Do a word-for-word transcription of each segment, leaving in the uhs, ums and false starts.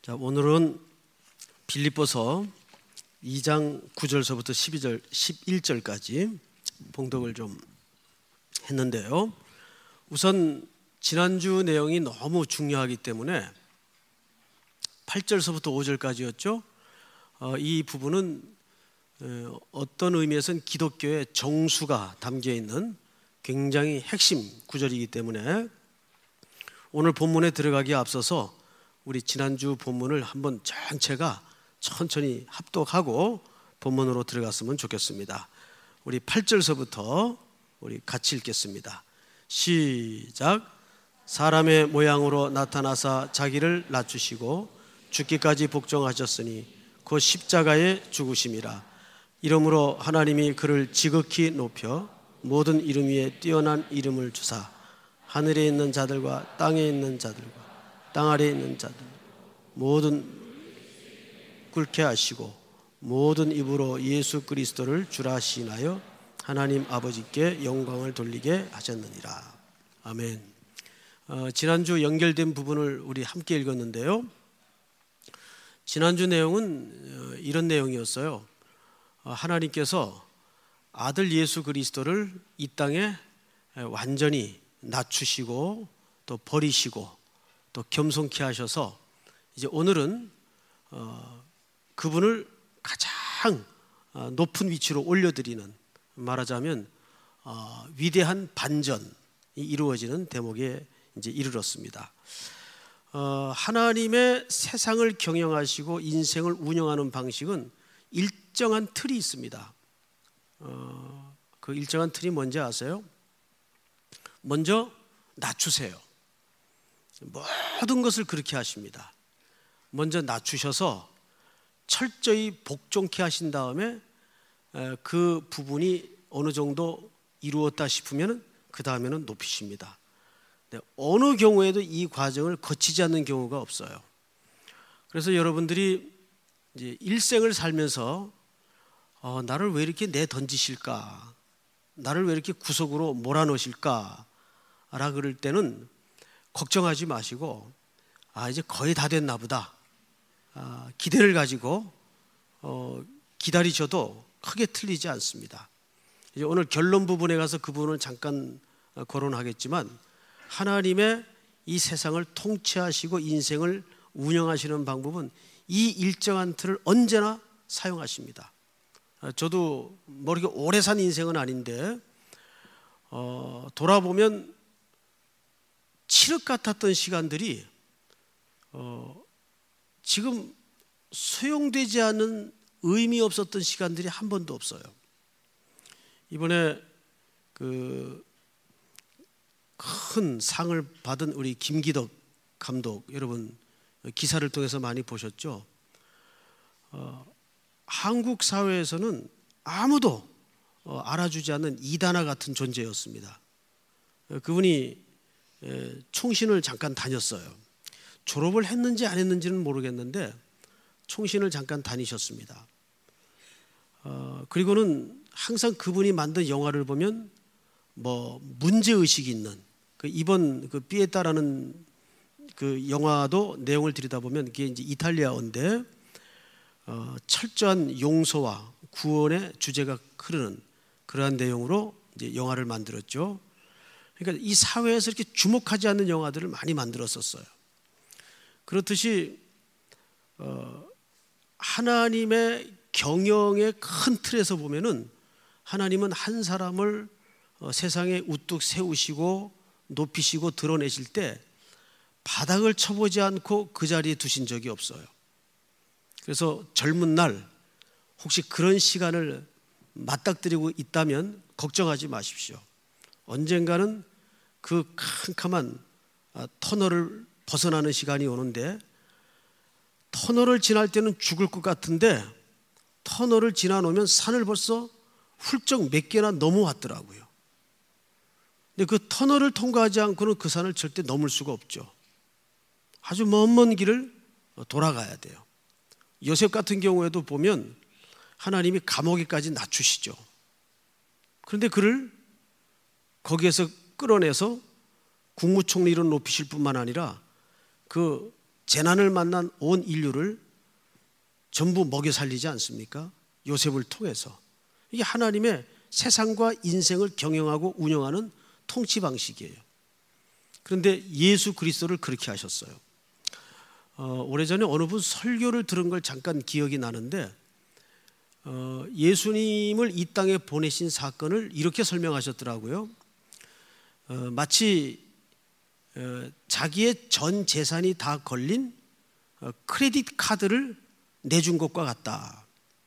자, 오늘은 빌립보서 이 장 구 절서부터 십이 절, 십일 절까지 봉독을 좀 했는데요. 우선 지난주 내용이 너무 중요하기 때문에 팔 절서부터 오 절까지였죠. 어, 이 부분은 어떤 의미에서는 기독교의 정수가 담겨 있는 굉장히 핵심 구절이기 때문에 오늘 본문에 들어가기에 앞서서 우리 지난주 본문을 한번 전체가 천천히 합독하고 본문으로 들어갔으면 좋겠습니다. 우리 팔 절서부터 우리 같이 읽겠습니다. 시작. 사람의 모양으로 나타나사 자기를 낮추시고 죽기까지 복종하셨으니 그 십자가에 죽으심이라. 이러므로 하나님이 그를 지극히 높여 모든 이름 위에 뛰어난 이름을 주사 하늘에 있는 자들과 땅에 있는 자들과 땅 아래에 있는 자들 모든 꿇게 하시고 모든 입으로 예수 그리스도를 주라 시인하여 하나님 아버지께 영광을 돌리게 하셨느니라. 아멘. 어, 지난주 연결된 부분을 우리 함께 읽었는데요. 지난주 내용은 이런 내용이었어요. 어, 하나님께서 아들 예수 그리스도를 이 땅에 완전히 낮추시고 또 버리시고 또 겸손케 하셔서 이제 오늘은 어, 그분을 가장 어, 높은 위치로 올려드리는, 말하자면 어, 위대한 반전이 이루어지는 대목에 이제 이르렀습니다. 어, 하나님의 세상을 경영하시고 인생을 운영하는 방식은 일정한 틀이 있습니다. 어, 그 일정한 틀이 뭔지 아세요? 먼저 낮추세요. 모든 것을 그렇게 하십니다. 먼저 낮추셔서 철저히 복종케 하신 다음에 그 부분이 어느 정도 이루었다 싶으면 그 다음에는 높이십니다. 어느 경우에도 이 과정을 거치지 않는 경우가 없어요. 그래서 여러분들이 이제 일생을 살면서 어, 나를 왜 이렇게 내던지실까? 나를 왜 이렇게 구석으로 몰아넣으실까? 라 그럴 때는 걱정하지 마시고, 아, 이제 거의 다 됐나 보다. 아, 기대를 가지고 어, 기다리셔도 크게 틀리지 않습니다. 이제 오늘 결론 부분에 가서 그 부분을 잠깐 거론하겠지만, 하나님의 이 세상을 통치하시고 인생을 운영하시는 방법은 이 일정한 틀을 언제나 사용하십니다. 저도 뭐 이렇게 오래 산 인생은 아닌데 어, 돌아보면 칠흑 같았던 시간들이 어, 지금 소용되지 않은 의미 없었던 시간들이 한 번도 없어요. 이번에 그 큰 상을 받은 우리 김기덕 감독, 여러분 기사를 통해서 많이 보셨죠? 어, 한국 사회에서는 아무도 어, 알아주지 않는 이단아 같은 존재였습니다. 그분이 에, 총신을 잠깐 다녔어요. 졸업을 했는지 안 했는지는 모르겠는데 총신을 잠깐 다니셨습니다. 어, 그리고는 항상 그분이 만든 영화를 보면 뭐 문제의식이 있는, 그 이번 그 피에타라는 그 영화도 내용을 들여다보면 그게 이제 이탈리아어인데 어, 철저한 용서와 구원의 주제가 흐르는 그러한 내용으로 이제 영화를 만들었죠. 그러니까 이 사회에서 이렇게 주목하지 않는 영화들을 많이 만들었었어요. 그렇듯이 어, 하나님의 경영의 큰 틀에서 보면은 하나님은 한 사람을 어, 세상에 우뚝 세우시고 높이시고 드러내실 때 바닥을 쳐보지 않고 그 자리에 두신 적이 없어요. 그래서 젊은 날 혹시 그런 시간을 맞닥뜨리고 있다면 걱정하지 마십시오. 언젠가는 그 캄캄한 터널을 벗어나는 시간이 오는데, 터널을 지날 때는 죽을 것 같은데 터널을 지나놓으면 산을 벌써 훌쩍 몇 개나 넘어왔더라고요. 근데 그 터널을 통과하지 않고는 그 산을 절대 넘을 수가 없죠. 아주 먼 먼 길을 돌아가야 돼요. 요셉 같은 경우에도 보면 하나님이 감옥에까지 낮추시죠. 그런데 그를 거기에서 끌어내서 국무총리로 높이실 뿐만 아니라 그 재난을 만난 온 인류를 전부 먹여 살리지 않습니까? 요셉을 통해서. 이게 하나님의 세상과 인생을 경영하고 운영하는 통치 방식이에요. 그런데 예수 그리스도를 그렇게 하셨어요. 어, 오래전에 어느 분 설교를 들은 걸 잠깐 기억이 나는데 어, 예수님을 이 땅에 보내신 사건을 이렇게 설명하셨더라고요. 어, 마치 어, 자기의 전 재산이 다 걸린 어, 크레딧 카드를 내준 것과 같다.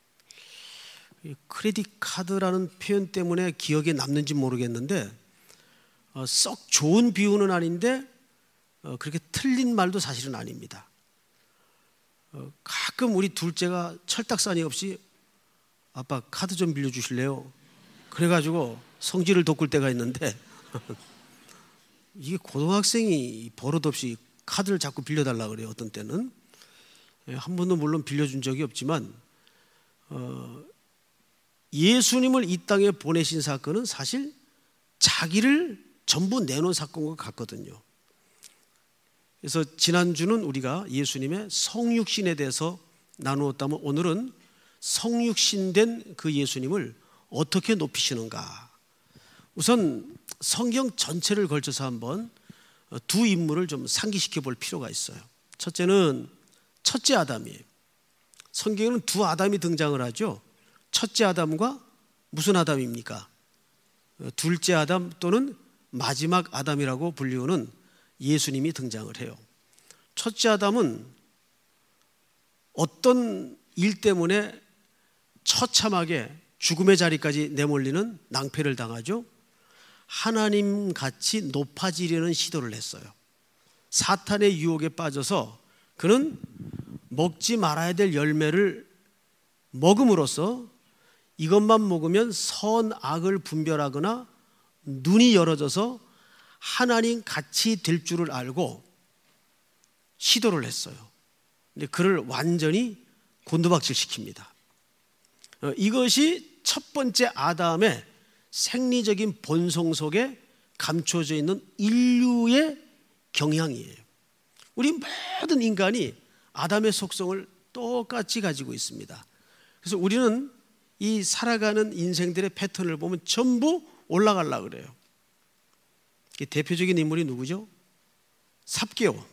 크레딧 카드라는 표현 때문에 기억에 남는지 모르겠는데 어, 썩 좋은 비유는 아닌데 어, 그렇게 틀린 말도 사실은 아닙니다. 어, 가끔 우리 둘째가 철딱서니 없이 아빠 카드 좀 빌려주실래요? 그래가지고 성질을 돋굴 때가 있는데 이게 고등학생이 버릇없이 카드를 자꾸 빌려달라 그래요. 어떤 때는 한 번도 물론 빌려준 적이 없지만 어, 예수님을 이 땅에 보내신 사건은 사실 자기를 전부 내놓은 사건과 같거든요. 그래서 지난주는 우리가 예수님의 성육신에 대해서 나누었다면 오늘은 성육신된 그 예수님을 어떻게 높이시는가. 우선 성경 전체를 걸쳐서 한번 두 인물을 좀 상기시켜 볼 필요가 있어요. 첫째는 첫째 아담이에요. 성경에는 두 아담이 등장을 하죠. 첫째 아담과 무슨 아담입니까? 둘째 아담 또는 마지막 아담이라고 불리우는 예수님이 등장을 해요. 첫째 아담은 어떤 일 때문에 처참하게 죽음의 자리까지 내몰리는 낭패를 당하죠. 하나님같이 높아지려는 시도를 했어요. 사탄의 유혹에 빠져서 그는 먹지 말아야 될 열매를 먹음으로써 이것만 먹으면 선악을 분별하거나 눈이 열어져서 하나님 같이 될 줄을 알고 시도를 했어요. 근데 그를 완전히 곤두박질 시킵니다. 이것이 첫 번째 아담의 생리적인 본성 속에 감춰져 있는 인류의 경향이에요. 우리 모든 인간이 아담의 속성을 똑같이 가지고 있습니다. 그래서 우리는 이 살아가는 인생들의 패턴을 보면 전부 올라가려고 그래요. 대표적인 인물이 누구죠? 삽개오.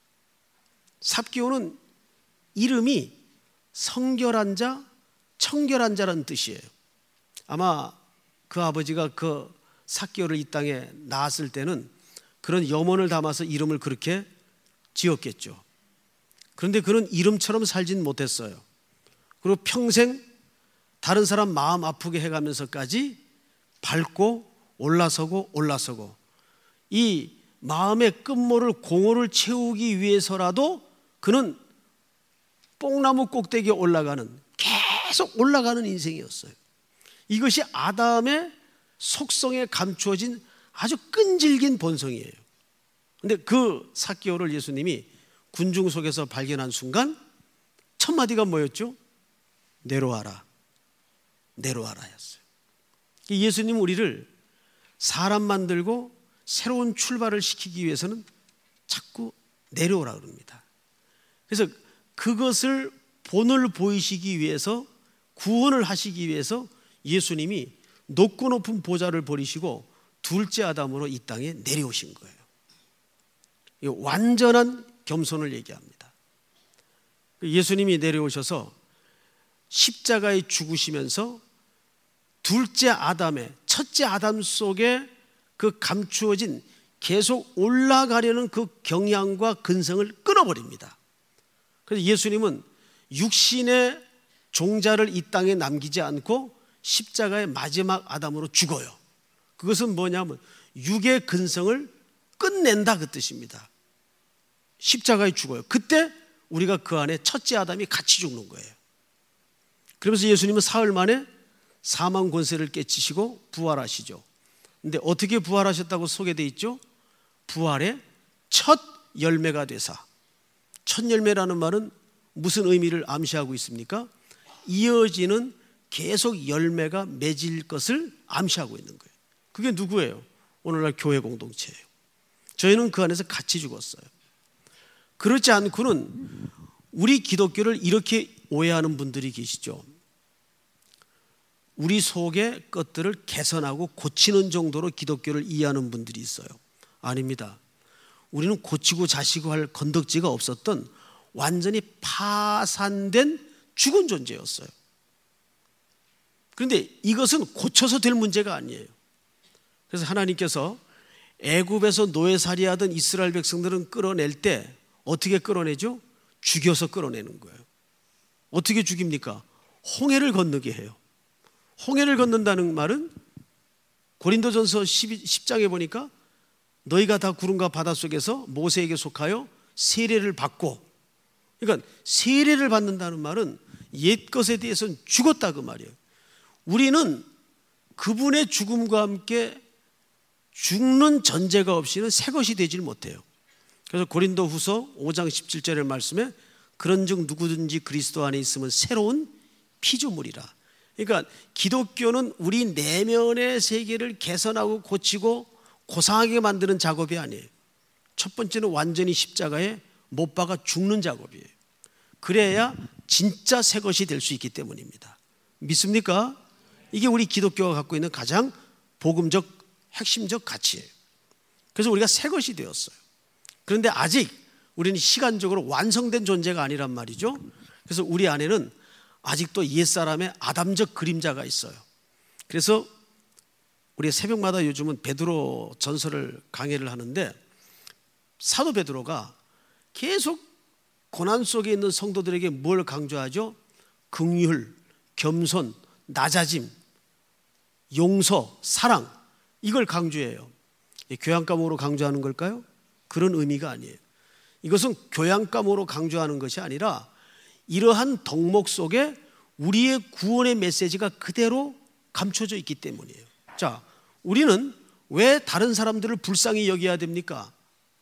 삽개오는 이름이 성결한 자, 청결한 자라는 뜻이에요. 아마 그 아버지가 그 삽개오를 이 땅에 낳았을 때는 그런 염원을 담아서 이름을 그렇게 지었겠죠. 그런데 그는 이름처럼 살진 못했어요. 그리고 평생 다른 사람 마음 아프게 해가면서까지 밟고 올라서고 올라서고 이 마음의 끝모를 공허를 채우기 위해서라도 그는 뽕나무 꼭대기에 올라가는 계속 올라가는 인생이었어요. 이것이 아담의 속성에 감추어진 아주 끈질긴 본성이에요. 그런데 그 삭개오를 예수님이 군중 속에서 발견한 순간 첫 마디가 뭐였죠? 내려와라, 내려와라 였어요. 예수님은 우리를 사람 만들고 새로운 출발을 시키기 위해서는 자꾸 내려오라 그럽니다. 그래서 그것을 본을 보이시기 위해서, 구원을 하시기 위해서 예수님이 높고 높은 보좌를 버리시고 둘째 아담으로 이 땅에 내려오신 거예요. 완전한 겸손을 얘기합니다. 예수님이 내려오셔서 십자가에 죽으시면서 둘째 아담의 첫째 아담 속에 그 감추어진 계속 올라가려는 그 경향과 근성을 끊어버립니다. 그래서 예수님은 육신의 종자를 이 땅에 남기지 않고 십자가의 마지막 아담으로 죽어요. 그것은 뭐냐면 육의 근성을 끝낸다 그 뜻입니다. 십자가에 죽어요. 그때 우리가 그 안에 첫째 아담이 같이 죽는 거예요. 그러면서 예수님은 사흘 만에 사망 권세를 깨치시고 부활하시죠. 근데 어떻게 부활하셨다고 소개되어 있죠? 부활의 첫 열매가 되사. 첫 열매라는 말은 무슨 의미를 암시하고 있습니까? 이어지는 계속 열매가 맺을 것을 암시하고 있는 거예요. 그게 누구예요? 오늘날 교회 공동체예요. 저희는 그 안에서 같이 죽었어요. 그렇지 않고는 우리 기독교를 이렇게 오해하는 분들이 계시죠. 우리 속의 것들을 개선하고 고치는 정도로 기독교를 이해하는 분들이 있어요. 아닙니다. 우리는 고치고 자시고 할 건덕지가 없었던 완전히 파산된 죽은 존재였어요. 그런데 이것은 고쳐서 될 문제가 아니에요. 그래서 하나님께서 애굽에서 노예살이하던 이스라엘 백성들은 끌어낼 때 어떻게 끌어내죠? 죽여서 끌어내는 거예요. 어떻게 죽입니까? 홍해를 건너게 해요. 홍해를 건넌다는 말은 고린도전서 십 장에 보니까 너희가 다 구름과 바다 속에서 모세에게 속하여 세례를 받고, 그러니까 세례를 받는다는 말은 옛 것에 대해서는 죽었다 그 말이에요. 우리는 그분의 죽음과 함께 죽는 전제가 없이는 새 것이 되질 못해요. 그래서 고린도후서 오 장 십칠 절의 말씀에 그런즉 누구든지 그리스도 안에 있으면 새로운 피조물이라. 그러니까 기독교는 우리 내면의 세계를 개선하고 고치고 고상하게 만드는 작업이 아니에요. 첫 번째는 완전히 십자가에 못 박아 죽는 작업이에요. 그래야 진짜 새 것이 될 수 있기 때문입니다. 믿습니까? 이게 우리 기독교가 갖고 있는 가장 복음적 핵심적 가치예요. 그래서 우리가 새 것이 되었어요. 그런데 아직 우리는 시간적으로 완성된 존재가 아니란 말이죠. 그래서 우리 안에는 아직도 옛사람의 아담적 그림자가 있어요. 그래서 우리 새벽마다 요즘은 베드로 전설을 강해를 하는데, 사도 베드로가 계속 고난 속에 있는 성도들에게 뭘 강조하죠? 긍휼, 겸손, 낮아짐, 용서, 사랑, 이걸 강조해요. 교양과목으로 강조하는 걸까요? 그런 의미가 아니에요. 이것은 교양과목으로 강조하는 것이 아니라 이러한 덕목 속에 우리의 구원의 메시지가 그대로 감춰져 있기 때문이에요. 자, 우리는 왜 다른 사람들을 불쌍히 여겨야 됩니까?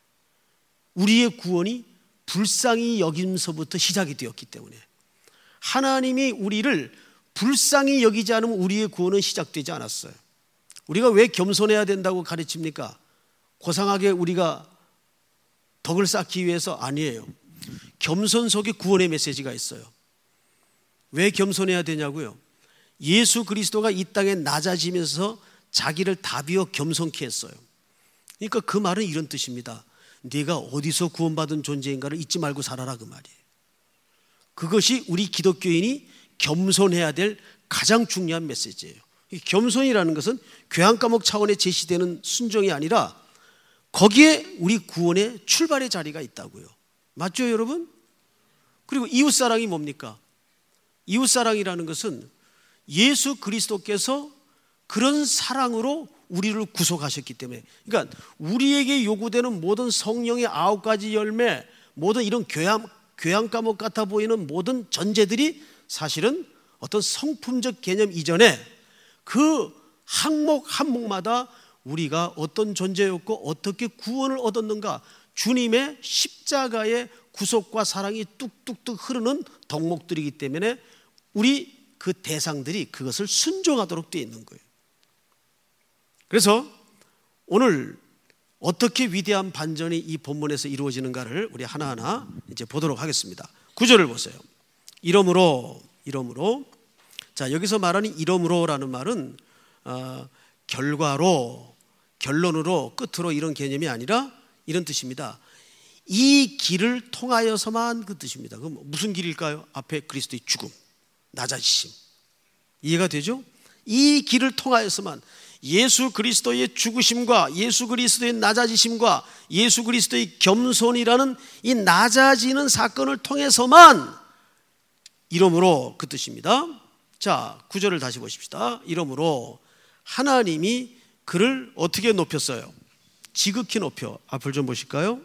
우리의 구원이 불쌍히 여김서부터 시작이 되었기 때문에. 하나님이 우리를 불쌍히 여기지 않으면 우리의 구원은 시작되지 않았어요. 우리가 왜 겸손해야 된다고 가르칩니까? 고상하게 우리가 덕을 쌓기 위해서 아니에요. 겸손 속에 구원의 메시지가 있어요. 왜 겸손해야 되냐고요? 예수 그리스도가 이 땅에 낮아지면서 자기를 다 비워 겸손케 했어요. 그러니까 그 말은 이런 뜻입니다. 네가 어디서 구원받은 존재인가를 잊지 말고 살아라 그 말이에요. 그것이 우리 기독교인이 겸손해야 될 가장 중요한 메시지예요. 이 겸손이라는 것은 교양과목 차원에 제시되는 순종이 아니라 거기에 우리 구원의 출발의 자리가 있다고요. 맞죠 여러분? 그리고 이웃사랑이 뭡니까? 이웃사랑이라는 것은 예수 그리스도께서 그런 사랑으로 우리를 구속하셨기 때문에, 그러니까 우리에게 요구되는 모든 성령의 아홉 가지 열매, 모든 이런 교양, 교양 과목 같아 보이는 모든 전제들이 사실은 어떤 성품적 개념 이전에 그 항목 항목마다 우리가 어떤 존재였고 어떻게 구원을 얻었는가, 주님의 십자가의 구속과 사랑이 뚝뚝뚝 흐르는 덕목들이기 때문에 우리 그 대상들이 그것을 순종하도록 되어 있는 거예요. 그래서 오늘 어떻게 위대한 반전이 이 본문에서 이루어지는가를 우리 하나하나 이제 보도록 하겠습니다. 구절을 보세요. 이러므로, 이러므로. 자, 여기서 말하는 이러므로라는 말은 어, 결과로, 결론으로, 끝으로 이런 개념이 아니라 이런 뜻입니다. 이 길을 통하여서만 그 뜻입니다. 그럼 무슨 길일까요? 앞에 그리스도의 죽음, 낮아지심. 이해가 되죠? 이 길을 통하여서만, 예수 그리스도의 죽으심과 예수 그리스도의 낮아지심과 예수 그리스도의 겸손이라는 이 낮아지는 사건을 통해서만, 이러므로 그 뜻입니다. 자, 구절을 다시 보십시다. 이러므로 하나님이 그를 어떻게 높였어요? 지극히 높여. 앞을 좀 보실까요?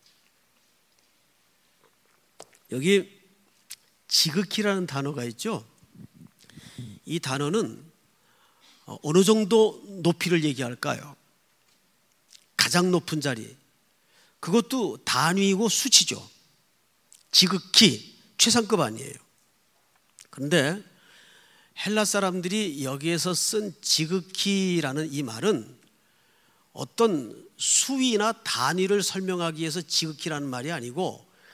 여기 지극히라는 단어가 있죠. 이 단어는 어느 정도 높이를 얘기할까요? 가장 높은 자리, 그것도 단위이고 수치죠. 지극히 최상급 아니에요. 그런데 헬라 사람들이 여기에서 쓴 지극히라는 이 말은 어떤 수위나 단위를 설명하기 위해서 지극히라는 말이 아니고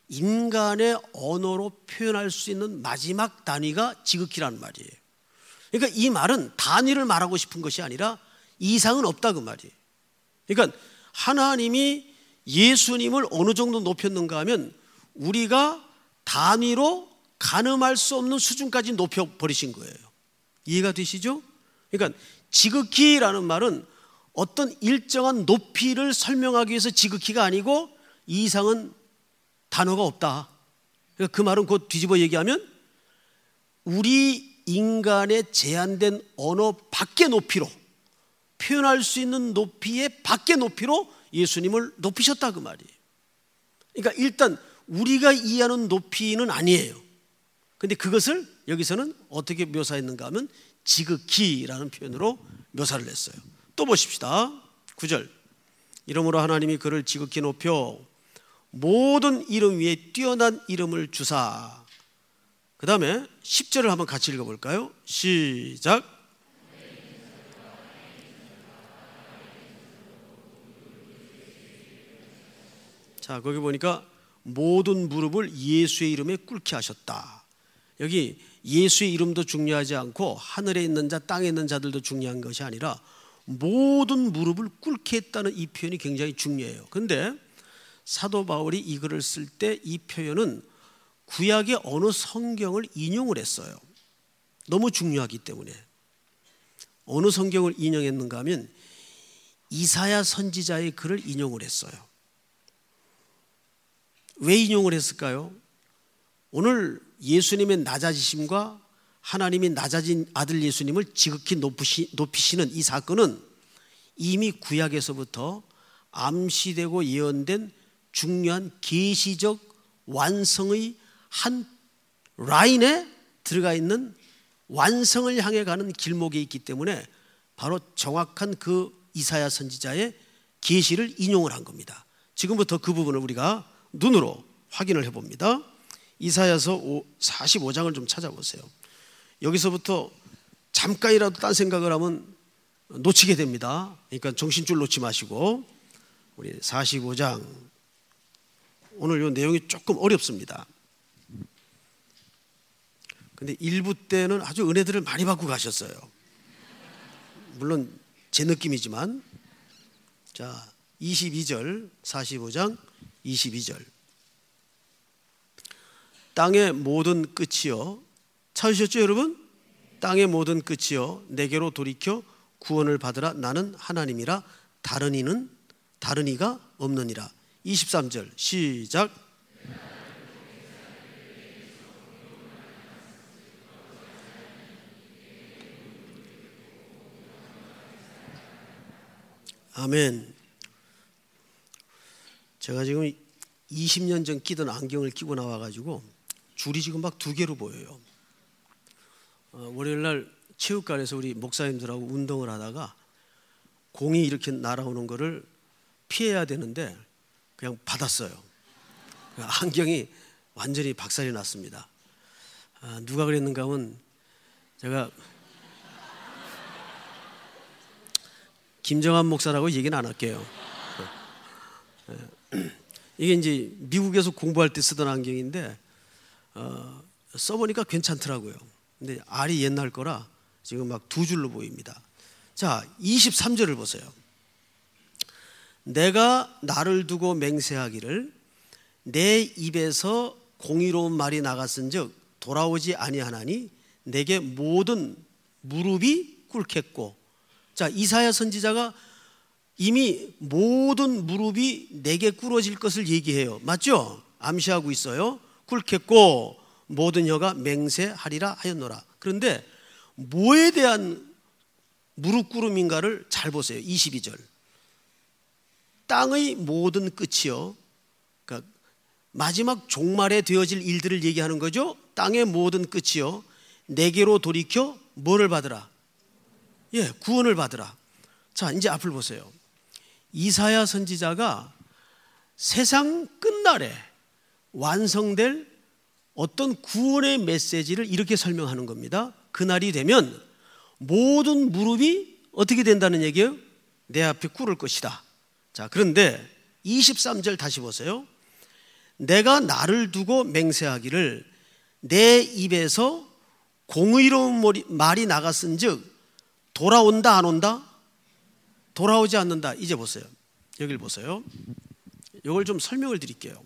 인간의 언어로 표현할 수 있는 마지막 단위가 지극히라는 말이에요. 그러니까 이 말은 단위를 말하고 싶은 것이 아니라 이상은 없다 그 말이에요. 그러니까 하나님이 예수님을 어느 정도 높였는가 하면 우리가 단위로 가늠할 수 없는 수준까지 높여버리신 거예요. 이해가 되시죠? 그러니까 지극히라는 말은 어떤 일정한 높이를 설명하기 위해서 지극히가 아니고 이 이상은 단어가 없다. 그러니까 그 말은 곧 뒤집어 얘기하면 우리 인간의 제한된 언어 밖의 높이로 표현할 수 있는 높이의 밖의 높이로 예수님을 높이셨다 그 말이에요. 그러니까 일단 우리가 이해하는 높이는 아니에요. 근데 그것을 여기서는 어떻게 묘사했는가 하면 지극히라는 표현으로 묘사를 했어요. 또 보십시다. 구 절. 이러므로 하나님이 그를 지극히 높여 모든 이름 위에 뛰어난 이름을 주사. 그 다음에 십 절을 한번 같이 읽어볼까요? 시작. 자, 거기 보니까 모든 무릎을 예수의 이름에 꿇게 하셨다. 여기 예수의 이름도 중요하지 않고 하늘에 있는 자, 땅에 있는 자들도 중요한 것이 아니라 모든 무릎을 꿇게 했다는 이 표현이 굉장히 중요해요. 그런데 사도 바울이 이 글을 쓸 때 이 표현은 구약의 어느 성경을 인용을 했어요. 너무 중요하기 때문에. 어느 성경을 인용했는가 하면 이사야 선지자의 글을 인용을 했어요. 왜 인용을 했을까요? 오늘 예수님의 낮아지심과 하나님이 낮아진 아들 예수님을 지극히 높으시, 높이시는 이 사건은 이미 구약에서부터 암시되고 예언된 중요한 계시적 완성의 한 라인에 들어가 있는 완성을 향해 가는 길목에 있기 때문에 바로 정확한 그 이사야 선지자의 계시를 인용을 한 겁니다. 지금부터 그 부분을 우리가 눈으로 확인을 해봅니다. 이사야서 사십오 장을 좀 찾아보세요. 여기서부터 잠깐이라도 딴 생각을 하면 놓치게 됩니다. 그러니까 정신줄 놓지 마시고 우리 사십오 장, 오늘 이 내용이 조금 어렵습니다. 근데 일부 때는 아주 은혜들을 많이 받고 가셨어요. 물론 제 느낌이지만. 자, 이십이 절, 사십오 장 이십이 절. 땅의 모든 끝이여, 찾으셨죠 여러분? 땅의 모든 끝이여 내게로 돌이켜 구원을 받으라. 나는 하나님이라 다른 이는 다른 이가 없느니라. 이십삼 절 시작. 아멘. 제가 지금 이십 년 전 끼던 안경을 끼고 나와가지고 줄이 지금 막 두 개로 보여요. 어, 월요일 날 체육관에서 우리 목사님들하고 운동을 하다가 공이 이렇게 날아오는 거를 피해야 되는데 그냥 받았어요. 안경이 완전히 박살이 났습니다. 아, 누가 그랬는가 하면 제가 김정한 목사라고 얘기는 안 할게요. 이게 이제 미국에서 공부할 때 쓰던 안경인데 어, 써보니까 괜찮더라고요. 근데 알이 옛날 거라 지금 막 두 줄로 보입니다. 자, 이십삼 절을 보세요. 내가 나를 두고 맹세하기를 내 입에서 공의로운 말이 나갔은즉 돌아오지 아니하나니 내게 모든 무릎이 꿇겠고. 자, 이사야 선지자가 이미 모든 무릎이 내게 꿇어질 것을 얘기해요. 맞죠? 암시하고 있어요. 꿇겠고 모든 혀가 맹세하리라 하였노라. 그런데 뭐에 대한 무릎 꿇음인가를 잘 보세요. 이십이 절. 땅의 모든 끝이요. 그러니까 마지막 종말에 되어질 일들을 얘기하는 거죠. 땅의 모든 끝이요. 내게로 돌이켜 뭐를 받으라? 예, 구원을 받으라. 자, 이제 앞을 보세요. 이사야 선지자가 세상 끝날에 완성될 어떤 구원의 메시지를 이렇게 설명하는 겁니다. 그날이 되면 모든 무릎이 어떻게 된다는 얘기예요? 내 앞에 꿇을 것이다. 자, 그런데 이십삼 절 다시 보세요. 내가 나를 두고 맹세하기를 내 입에서 공의로운 말이 나갔은즉 돌아온다 안 온다? 돌아오지 않는다. 이제 보세요. 여기를 보세요. 이걸 좀 설명을 드릴게요.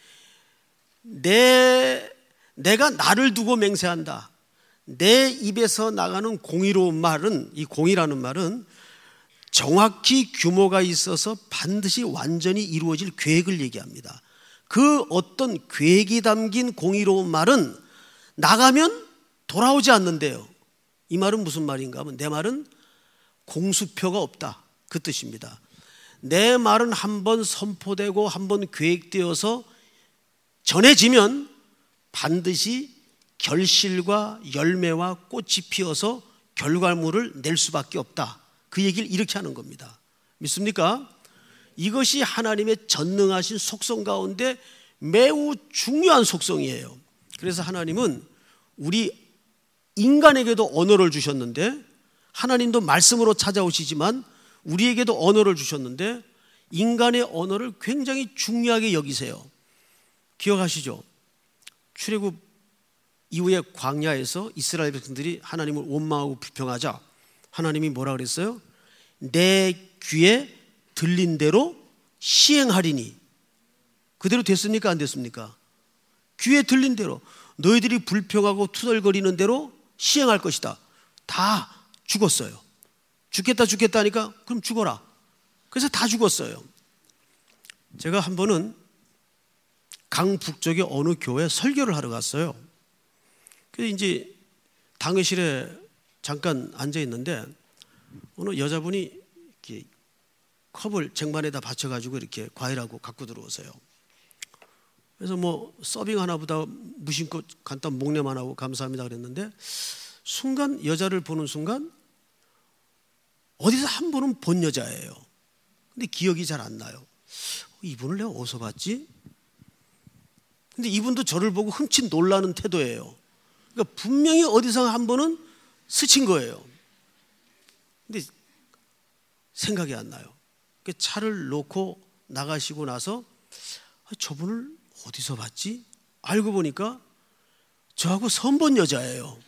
내, 내가 나를 두고 맹세한다. 내 입에서 나가는 공의로운 말은, 이 공의라는 말은 정확히 규모가 있어서 반드시 완전히 이루어질 계획을 얘기합니다. 그 어떤 계획이 담긴 공의로운 말은 나가면 돌아오지 않는데요. 이 말은 무슨 말인가 하면 내 말은 공수표가 없다, 그 뜻입니다. 내 말은 한번 선포되고 한번 계획되어서 전해지면 반드시 결실과 열매와 꽃이 피어서 결과물을 낼 수밖에 없다, 그 얘기를 이렇게 하는 겁니다. 믿습니까? 이것이 하나님의 전능하신 속성 가운데 매우 중요한 속성이에요. 그래서 하나님은 우리 인간에게도 언어를 주셨는데, 하나님도 말씀으로 찾아오시지만 우리에게도 언어를 주셨는데 인간의 언어를 굉장히 중요하게 여기세요. 기억하시죠? 출애굽 이후에 광야에서 이스라엘 백성들이 하나님을 원망하고 불평하자 하나님이 뭐라 그랬어요? 내 귀에 들린 대로 시행하리니. 그대로 됐습니까? 안 됐습니까? 귀에 들린 대로, 너희들이 불평하고 투덜거리는 대로 시행할 것이다. 다 죽었어요. 죽겠다 죽겠다 하니까 그럼 죽어라. 그래서 다 죽었어요. 제가 한 번은 강북쪽의 어느 교회 설교를 하러 갔어요. 그래서 이제 당회실에 잠깐 앉아 있는데 어느 여자분이 이렇게 컵을 쟁반에다 받쳐가지고 이렇게 과일하고 갖고 들어오세요. 그래서 뭐 서빙 하나보다 무심코 간단 목례만 하고 감사합니다 그랬는데, 순간 여자를 보는 순간 어디서 한 번은 본 여자예요. 근데 기억이 잘 안 나요. 이분을 내가 어디서 봤지? 근데 이분도 저를 보고 흠칫 놀라는 태도예요. 그러니까 분명히 어디서 한 번은 스친 거예요. 근데 생각이 안 나요. 차를 놓고 나가시고 나서 저분을 어디서 봤지? 알고 보니까 저하고 선본 여자예요.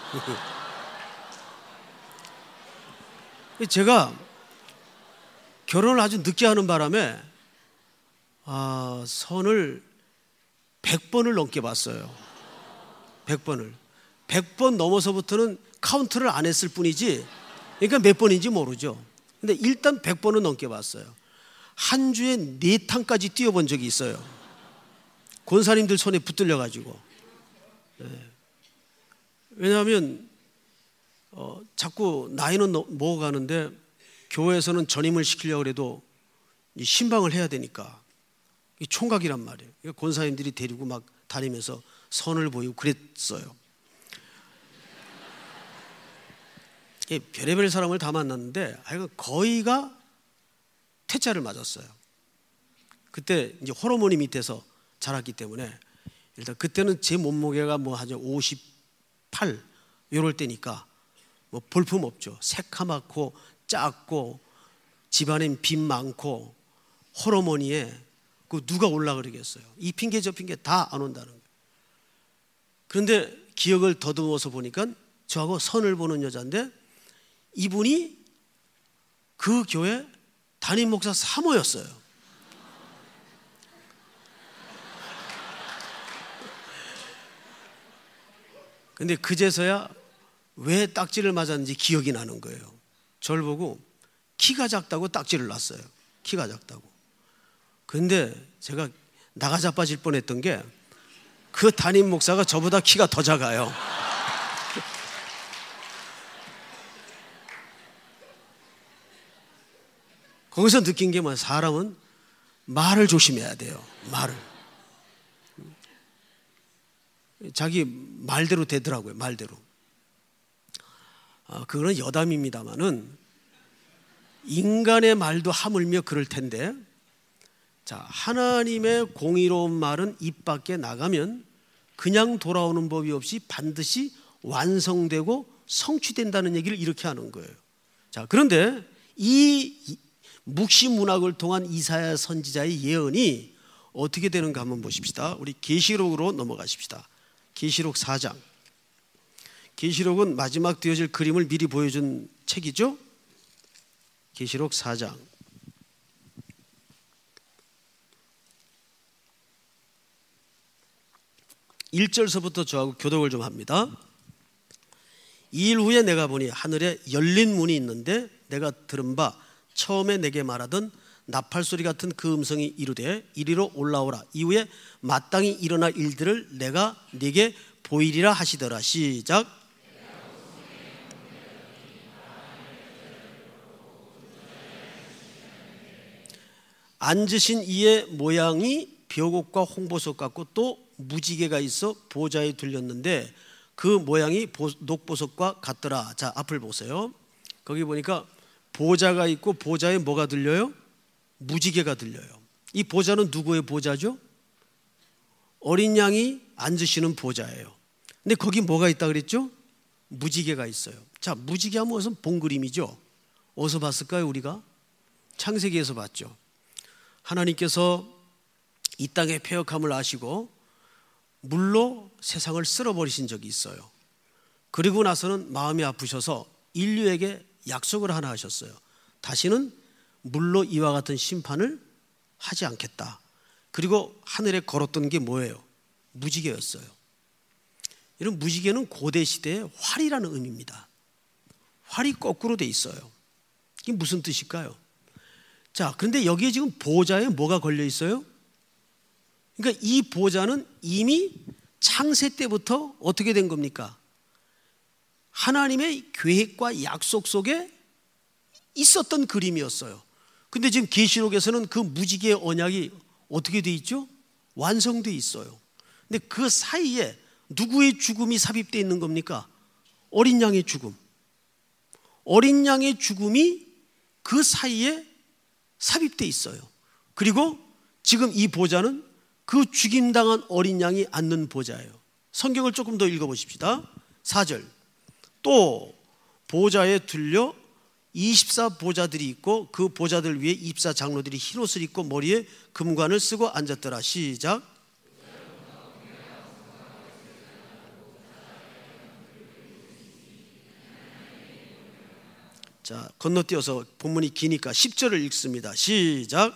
제가 결혼을 아주 늦게 하는 바람에 아, 선을 백 번을 넘게 봤어요. 백 번을. 백 번 넘어서부터는 카운트를 안 했을 뿐이지, 그러니까 몇 번인지 모르죠. 근데 일단 백 번은 넘게 봤어요. 한 주에 네 탕까지 뛰어본 적이 있어요. 권사님들 손에 붙들려가지고. 네. 왜냐하면 어, 자꾸 나이는 먹어가는데 교회에서는 전임을 시키려고 해도 신방을 해야 되니까 총각이란 말이에요. 그러니까 권사님들이 데리고 막 다니면서 선을 보이고 그랬어요. 별의별 사람을 다 만났는데 거의가 퇴짜를 맞았어요. 그때 이제 호르몬이 밑에서 자랐기 때문에 일단 그때는 제 몸무게가 뭐 한 오십팔 이럴 때니까 뭐 볼품 없죠. 새카맣고 작고 집안엔 빈 많고 호르몬이에 그 누가 올라 그러겠어요. 이 핑계 저 핑계 다 안 온다는 거예요. 그런데 기억을 더듬어서 보니까 저하고 선을 보는 여자인데 이분이 그 교회 담임 목사 사모였어요. 근데 그제서야 왜 딱지를 맞았는지 기억이 나는 거예요. 저를 보고 키가 작다고 딱지를 놨어요. 키가 작다고. 근데 제가 나가 자빠질 뻔했던 게 그 담임 목사가 저보다 키가 더 작아요. 거기서 느낀 게 뭐야? 사람은 말을 조심해야 돼요. 말을. 자기 말대로 되더라고요. 말대로. 아, 그거는 여담입니다만은 인간의 말도 하물며 그럴 텐데, 자, 하나님의 공의로운 말은 입 밖에 나가면 그냥 돌아오는 법이 없이 반드시 완성되고 성취된다는 얘기를 이렇게 하는 거예요. 자, 그런데 이 묵시 문학을 통한 이사야 선지자의 예언이 어떻게 되는가 한번 보십시다. 우리 계시록으로 넘어가십시다. 계시록 사 장. 계시록은 마지막 되어질 그림을 미리 보여준 책이죠. 계시록 사 장. 일 절서부터 저하고 교독을 좀 합니다. 이 일 후에 내가 보니 하늘에 열린 문이 있는데 내가 들은 바 처음에 내게 말하던 나팔소리 같은 그 음성이 이르되 이리로 올라오라. 이후에 마땅히 일어날 일들을 내가 네게 보이리라 하시더라. 시작. 앉으신 이의 모양이 벼곡과 홍보석 같고 또 무지개가 있어 보좌에 둘렸는데 그 모양이 녹보석과 같더라. 자, 앞을 보세요. 거기 보니까 보좌가 있고 보좌에 뭐가 들려요? 무지개가 들려요. 이 보좌는 누구의 보좌죠? 어린 양이 앉으시는 보좌예요. 근데 거기 뭐가 있다 그랬죠? 무지개가 있어요. 자, 무지개 하면 무슨 본 그림이죠? 어디서 봤을까요? 우리가 창세기에서 봤죠. 하나님께서 이 땅의 패역함을 아시고 물로 세상을 쓸어버리신 적이 있어요. 그리고 나서는 마음이 아프셔서 인류에게 약속을 하나 하셨어요. 다시는 물로 이와 같은 심판을 하지 않겠다. 그리고 하늘에 걸었던 게 뭐예요? 무지개였어요. 이런 무지개는 고대 시대의 활이라는 의미입니다. 활이 거꾸로 돼 있어요. 이게 무슨 뜻일까요? 자, 그런데 여기에 지금 보좌에 뭐가 걸려 있어요? 그러니까 이 보좌는 이미 창세 때부터 어떻게 된 겁니까? 하나님의 계획과 약속 속에 있었던 그림이었어요. 근데 지금 계시록에서는 그 무지개의 언약이 어떻게 돼 있죠? 완성돼 있어요. 근데 그 사이에 누구의 죽음이 삽입되어 있는 겁니까? 어린 양의 죽음. 어린 양의 죽음이 그 사이에 삽입되어 있어요. 그리고 지금 이 보좌는 그 죽임당한 어린 양이 앉는 보좌예요. 성경을 조금 더 읽어보십시다. 사 절. 또 보좌에 들려 이십사 보좌들이 있고 그 보좌들 위에 이십사 장로들이 흰옷을 입고 머리에 금관을 쓰고 앉았더라. 시작. 자, 건너뛰어서 본문이 기니까 십 절을 읽습니다. 시작.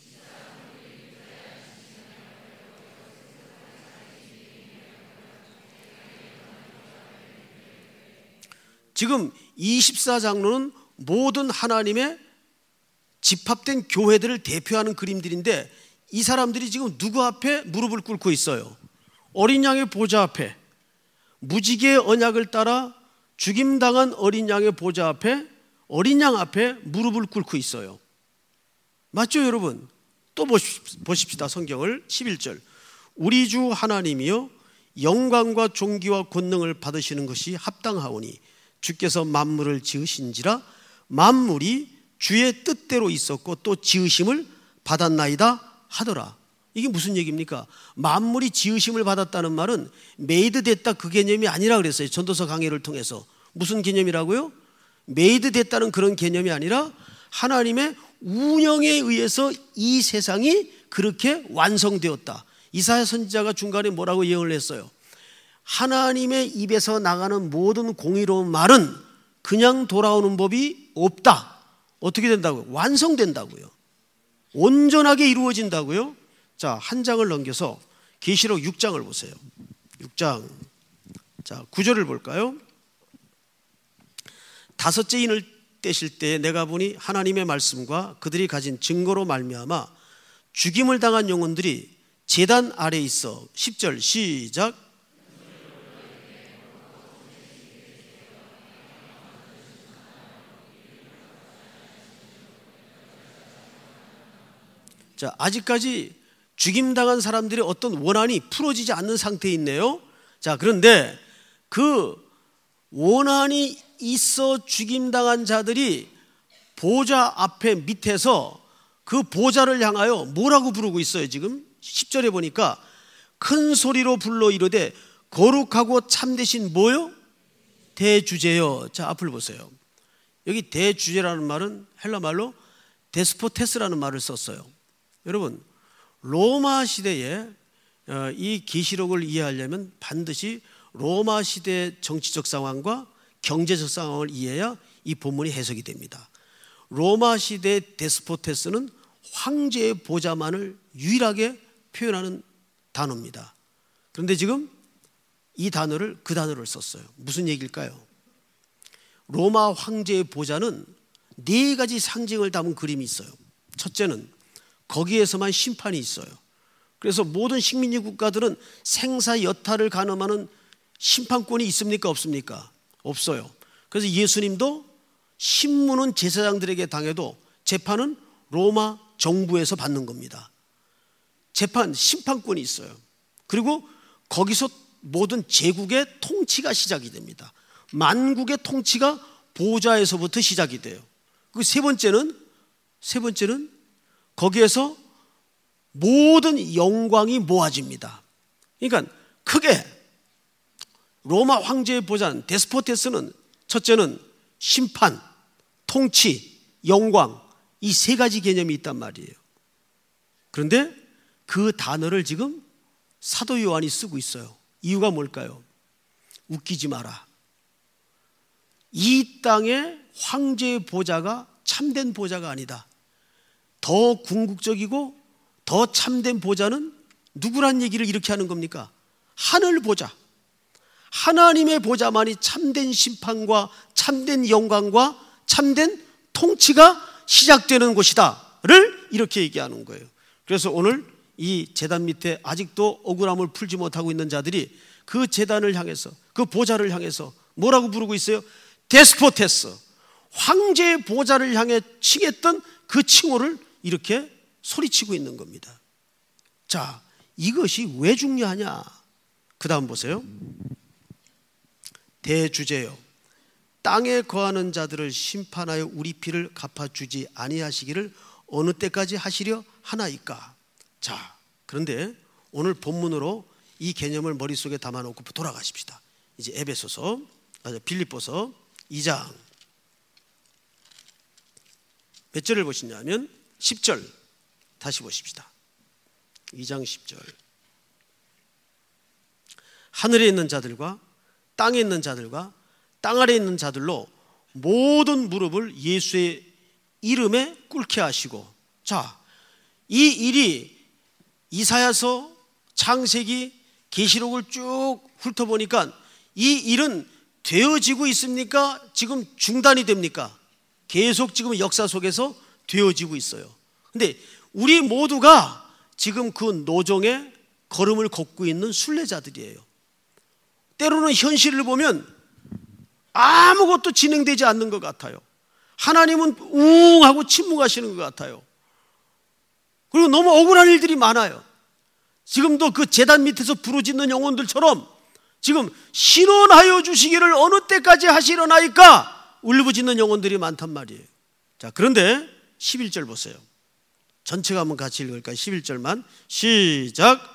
지금 이십사 장로는 모든 하나님의 집합된 교회들을 대표하는 그림들인데 이 사람들이 지금 누구 앞에 무릎을 꿇고 있어요? 어린 양의 보좌 앞에. 무지개의 언약을 따라 죽임당한 어린 양의 보좌 앞에, 어린 양 앞에 무릎을 꿇고 있어요. 맞죠, 여러분? 또 보십시다. 성경을 십일 절. 우리 주 하나님이여 영광과 존귀와 권능을 받으시는 것이 합당하오니 주께서 만물을 지으신지라 만물이 주의 뜻대로 있었고 또 지으심을 받았나이다 하더라. 이게 무슨 얘기입니까? 만물이 지으심을 받았다는 말은 메이드 됐다 그 개념이 아니라 그랬어요. 전도서 강해를 통해서. 무슨 개념이라고요? 메이드 됐다는 그런 개념이 아니라 하나님의 운영에 의해서 이 세상이 그렇게 완성되었다. 이사야 선지자가 중간에 뭐라고 예언을 했어요? 하나님의 입에서 나가는 모든 공의로운 말은 그냥 돌아오는 법이 없다. 어떻게 된다고요? 완성된다고요. 온전하게 이루어진다고요. 자, 한 장을 넘겨서 계시록 육 장을 보세요. 육 장. 자, 구 절을 볼까요? 다섯째 인을 떼실 때 내가 보니 하나님의 말씀과 그들이 가진 증거로 말미암아 죽임을 당한 영혼들이 제단 아래에 있어. 십 절 시작. 자, 아직까지 죽임당한 사람들의 어떤 원한이 풀어지지 않는 상태에 있네요. 자, 그런데 그 원한이 있어 죽임당한 자들이 보좌 앞에 밑에서 그 보좌를 향하여 뭐라고 부르고 있어요? 지금 십 절에 보니까 큰 소리로 불러 이르되 거룩하고 참되신 뭐요? 대주제여. 자, 앞을 보세요. 여기 대주제라는 말은 헬라 말로 데스포테스라는 말을 썼어요. 여러분, 로마 시대에 이 계시록을 이해하려면 반드시 로마 시대의 정치적 상황과 경제적 상황을 이해해야 이 본문이 해석이 됩니다. 로마 시대의 데스포테스는 황제의 보좌만을 유일하게 표현하는 단어입니다. 그런데 지금 이 단어를 그 단어를 썼어요. 무슨 얘기일까요? 로마 황제의 보좌는 네 가지 상징을 담은 그림이 있어요. 첫째는 거기에서만 심판이 있어요. 그래서 모든 식민지 국가들은 생사 여타를 가늠하는 심판권이 있습니까? 없습니까? 없어요. 그래서 예수님도 신문은 제사장들에게 당해도 재판은 로마 정부에서 받는 겁니다. 재판, 심판권이 있어요. 그리고 거기서 모든 제국의 통치가 시작이 됩니다. 만국의 통치가 보좌에서부터 시작이 돼요. 그 세 번째는 세 번째는 거기에서 모든 영광이 모아집니다. 그러니까 크게 로마 황제의 보좌는 데스포테스는 첫째는 심판, 통치, 영광, 이 세 가지 개념이 있단 말이에요. 그런데 그 단어를 지금 사도 요한이 쓰고 있어요. 이유가 뭘까요? 웃기지 마라. 이 땅의 황제의 보좌가 참된 보좌가 아니다. 더 궁극적이고 더 참된 보좌는 누구란 얘기를 이렇게 하는 겁니까? 하늘 보좌. 하나님의 보좌만이 참된 심판과 참된 영광과 참된 통치가 시작되는 곳이다를 이렇게 얘기하는 거예요. 그래서 오늘 이 제단 밑에 아직도 억울함을 풀지 못하고 있는 자들이 그 제단을 향해서, 그 보좌를 향해서 뭐라고 부르고 있어요? 데스포테스, 황제의 보좌를 향해 칭했던 그 칭호를 이렇게 소리치고 있는 겁니다. 자, 이것이 왜 중요하냐? 그 다음 보세요. 대주제여, 땅에 거하는 자들을 심판하여 우리 피를 갚아주지 아니하시기를 어느 때까지 하시려 하나이까? 자, 그런데 오늘 본문으로 이 개념을 머릿속에 담아놓고 돌아가십시다. 이제 에베소서, 아니 빌립보서 이 장 몇 절을 보시냐면 십 절 다시 보십시다. 이 장 십 절. 하늘에 있는 자들과 땅에 있는 자들과 땅 아래에 있는 자들로 모든 무릎을 예수의 이름에 꿇게 하시고. 자, 이 일이 이사야서, 창세기, 계시록을 쭉 훑어보니까 이 일은 되어지고 있습니까? 지금 중단이 됩니까? 계속 지금 역사 속에서 되어지고 있어요. 근데 우리 모두가 지금 그 노정의 걸음을 걷고 있는 순례자들이에요. 때로는 현실을 보면 아무것도 진행되지 않는 것 같아요. 하나님은 웅 하고 침묵하시는 것 같아요. 그리고 너무 억울한 일들이 많아요. 지금도 그 제단 밑에서 부르짖는 영혼들처럼 지금 신원하여 주시기를 어느 때까지 하시려나이까 울부짖는 영혼들이 많단 말이에요. 자, 그런데 십일 절 보세요. 전체가 한번 같이 읽을까요? 십일 절만 시작.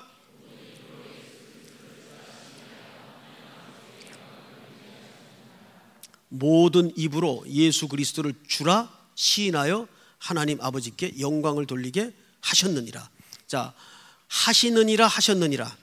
모든 입으로 예수 그리스도를 주라 시인하여 하나님 아버지께 영광을 돌리게 하셨느니라. 자, 하시느니라, 하셨느니라.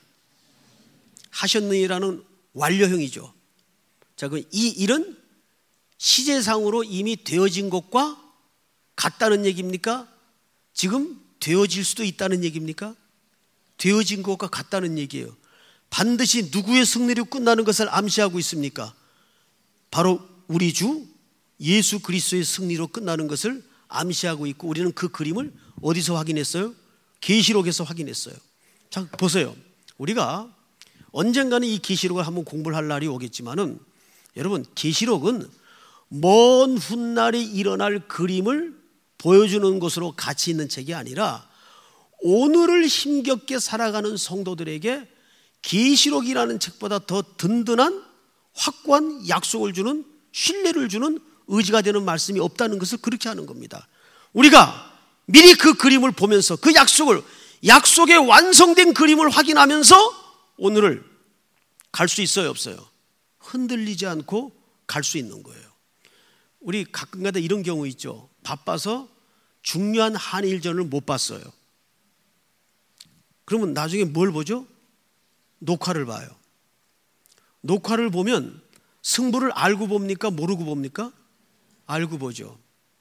하셨느니라는 완료형이죠. 자, 그럼 이 일은 시제상으로 이미 되어진 것과 같다는 얘기입니까? 지금 되어질 수도 있다는 얘기입니까? 되어진 것과 같다는 얘기예요. 반드시 누구의 승리로 끝나는 것을 암시하고 있습니까? 바로 우리 주 예수 그리스도의 승리로 끝나는 것을 암시하고 있고, 우리는 그 그림을 어디서 확인했어요? 계시록에서 확인했어요. 자, 보세요. 우리가 언젠가는 이 계시록을 한번 공부를 할 날이 오겠지만은, 여러분, 계시록은 먼 훗날이 일어날 그림을 보여주는 것으로 가치 있는 책이 아니라 오늘을 힘겹게 살아가는 성도들에게 계시록이라는 책보다 더 든든한 확고한 약속을 주는, 신뢰를 주는 의지가 되는 말씀이 없다는 것을 그렇게 하는 겁니다. 우리가 미리 그 그림을 보면서 그 약속을, 약속의 완성된 그림을 확인하면서 오늘을 갈 수 있어요, 없어요? 흔들리지 않고 갈 수 있는 거예요. 우리 가끔가다 이런 경우 있죠. 바빠서 중요한 한일전을 못 봤어요. 그러면 나중에 뭘 보죠? 녹화를 봐요. 녹화를 보면 승부를 알고 봅니까? 모르고 봅니까? 알고 보죠.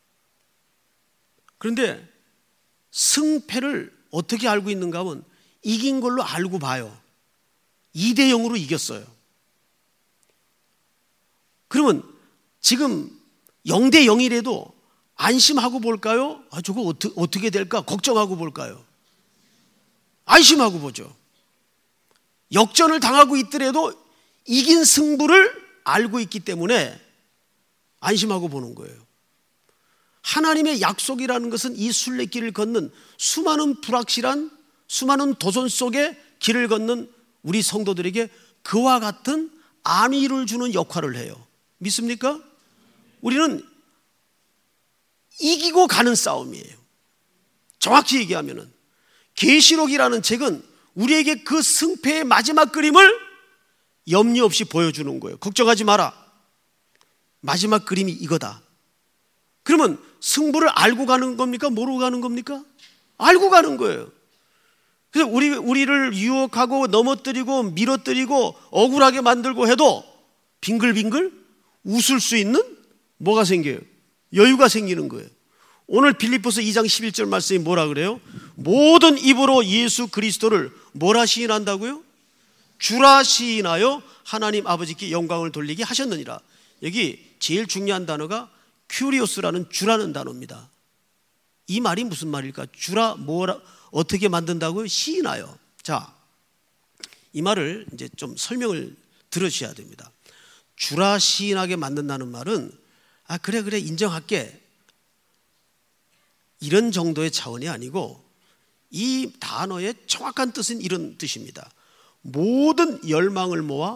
그런데 승패를 어떻게 알고 있는가 하면 이긴 걸로 알고 봐요. 이 대 영으로 이겼어요. 그러면 지금 영 대 영이라도 안심하고 볼까요? 아, 저거 어떻게, 어떻게 될까? 걱정하고 볼까요? 안심하고 보죠. 역전을 당하고 있더라도 이긴 승부를 알고 있기 때문에 안심하고 보는 거예요. 하나님의 약속이라는 것은 이 순례길을 걷는 수많은 불확실한 수많은 도전 속에 길을 걷는 우리 성도들에게 그와 같은 안위를 주는 역할을 해요. 믿습니까? 우리는 이기고 가는 싸움이에요. 정확히 얘기하면은 계시록이라는 책은 우리에게 그 승패의 마지막 그림을 염려 없이 보여주는 거예요. 걱정하지 마라. 마지막 그림이 이거다. 그러면 승부를 알고 가는 겁니까? 모르고 가는 겁니까? 알고 가는 거예요. 그래서 우리, 우리를 유혹하고 넘어뜨리고 밀어뜨리고 억울하게 만들고 해도 빙글빙글 웃을 수 있는 뭐가 생겨요? 여유가 생기는 거예요. 오늘 빌립보서 이 장 십일 절 말씀이 뭐라 그래요? 모든 입으로 예수 그리스도를 뭐라 시인한다고요? 주라 시인하여 하나님 아버지께 영광을 돌리게 하셨느니라. 여기 제일 중요한 단어가 큐리오스라는 주라는 단어입니다. 이 말이 무슨 말일까? 주라 뭐라 어떻게 만든다고요? 시인하여. 자, 이 말을 이제 좀 설명을 들으셔야 됩니다. 주라 시인하게 만든다는 말은 아 그래 그래 인정할게 이런 정도의 차원이 아니고 이 단어의 정확한 뜻은 이런 뜻입니다. 모든 열망을 모아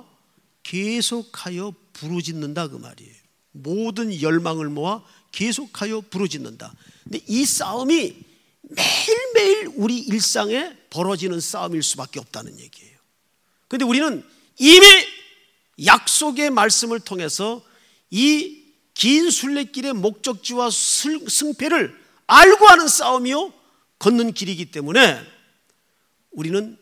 계속하여 부르짖는다 그 말이에요. 모든 열망을 모아 계속하여 부르짖는다. 근데 이 싸움이 매일매일 우리 일상에 벌어지는 싸움일 수밖에 없다는 얘기예요. 그런데 우리는 이미 약속의 말씀을 통해서 이 긴 순례길의 목적지와 승패를 알고 하는 싸움이요 걷는 길이기 때문에 우리는